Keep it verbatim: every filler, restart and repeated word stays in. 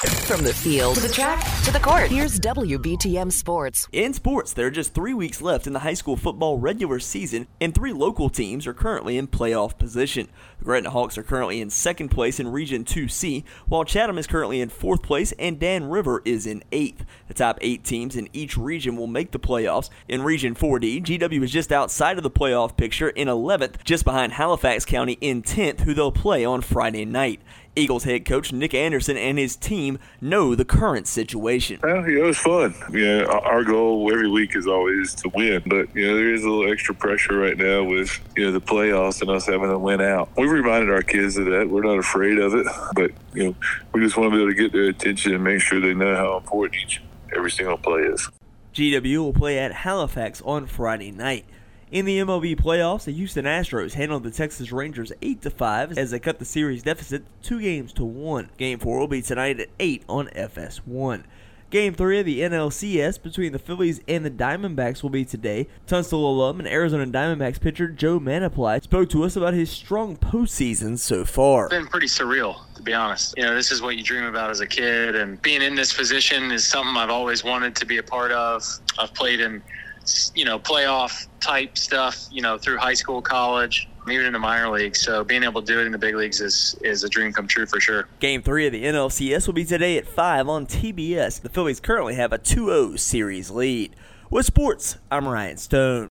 From the field to the track to the court, here's W B T M Sports. In sports, there are just three weeks left in the high school football regular season, and three local teams are currently in playoff position. The Gretna Hawks are currently in second place in Region two C, while Chatham is currently in fourth place and Dan River is in eighth. The top eight teams in each region will make the playoffs. In Region four D, G W is just outside of the playoff picture in eleventh, just behind Halifax County in tenth, who they'll play on Friday night. Eagles head coach Nick Anderson and his team know the current situation. Well, you know, it's fun. You know, our goal every week is always to win, but you know, there is a little extra pressure right now with you know the playoffs and us having to win out. We've reminded our kids of that. We're not afraid of it, but you know, we just want to be able to get their attention and make sure they know how important each every single play is. G W will play at Halifax on Friday night. In the M L B playoffs, the Houston Astros handled the Texas Rangers eight to five as they cut the series deficit two games to one. Game four will be tonight at eight on F S one. Game three of the N L C S between the Phillies and the Diamondbacks will be today. Tunstall alum and Arizona Diamondbacks pitcher Joe Manaply spoke to us about his strong postseason so far. It's been pretty surreal, to be honest. You know, this is what you dream about as a kid, and being in this position is something I've always wanted to be a part of. I've played in you know, playoff type stuff, you know, through high school, college, even in the minor leagues. So being able to do it in the big leagues is, is a dream come true for sure. Game three of the N L C S will be today at five on T B S. The Phillies currently have a two oh series lead. With sports, I'm Ryan Stone.